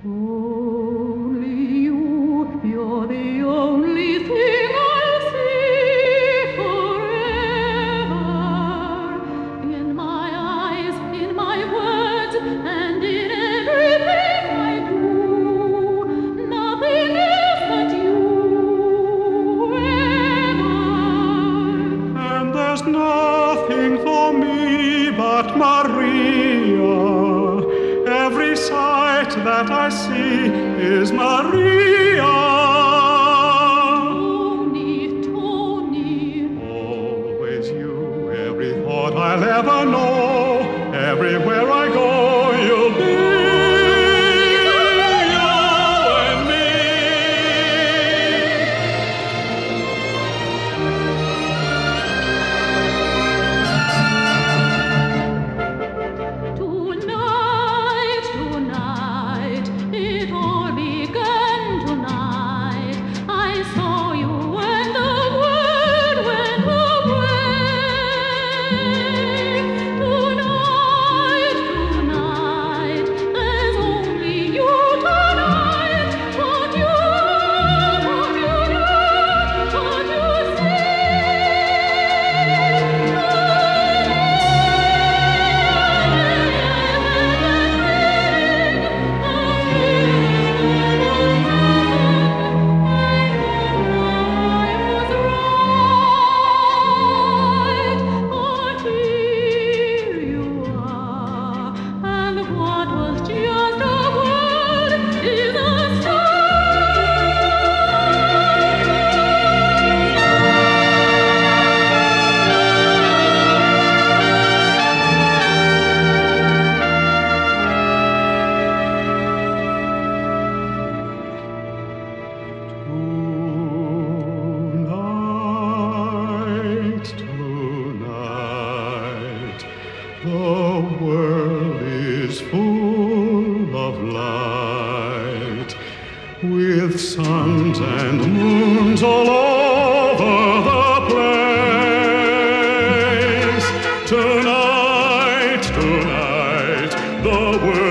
Only you, you're the only thing I see forever. In my eyes, in my words, and in everything I do. Nothing else but you ever. And there's nothing for me but Maria. Every sight that I see is Maria. Tony, Tony, Always you, every thought I'll ever know. Everywhere I go, you'll be you and me. tonight, tonight, it all began tonight. I saw you when the world went away. Tonight, tonight, there's only you tonight. What you know, what you what was just a word is a Tonight, tonight, the world is full of light, with suns and moons all over the place. Tonight, tonight, the world